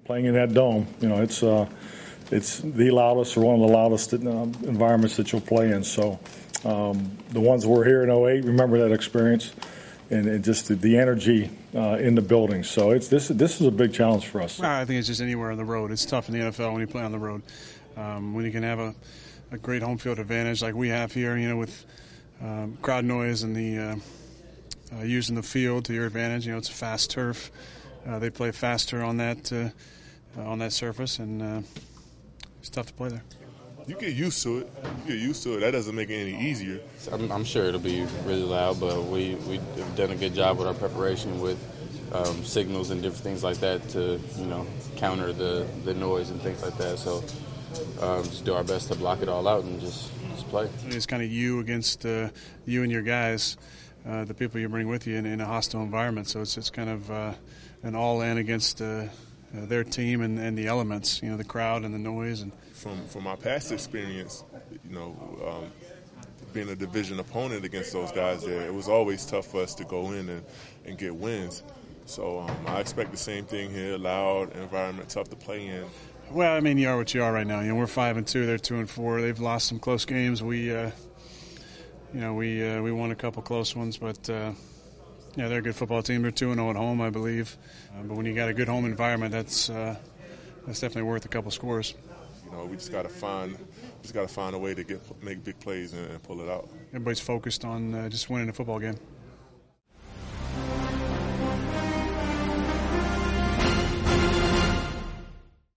Playing in that dome, it's the loudest or one of the loudest environments that you'll play in. So the ones that were here in '08, remember that experience and just the energy in the building. So this is a big challenge for us. I think it's just anywhere on the road. It's tough in the NFL when you play on the road. When you can have a great home field advantage like we have here, with crowd noise and the using the field to your advantage. It's a fast turf. They play faster on that surface, and it's tough to play there. You get used to it. That doesn't make it any easier. I'm sure it'll be really loud, but we've done a good job with our preparation with signals and different things like that to, counter the noise and things like that. So just do our best to block it all out and just play. It's kind of you against you and your guys, the people you bring with you in a hostile environment. So it's kind of an all-in against their team and the elements, the crowd and the noise. And from my past experience, being a division opponent against those guys there, it was always tough for us to go in and get wins. So I expect the same thing here, loud environment, tough to play in. Well, you are what you are right now. We're 5-2, they're 2-4. They've lost some close games. We won a couple close ones, but they're a good football team. They're 2-0 at home, I believe. But when you got a good home environment, that's definitely worth a couple scores. We just got to find a way to make big plays and pull it out. Everybody's focused on just winning a football game.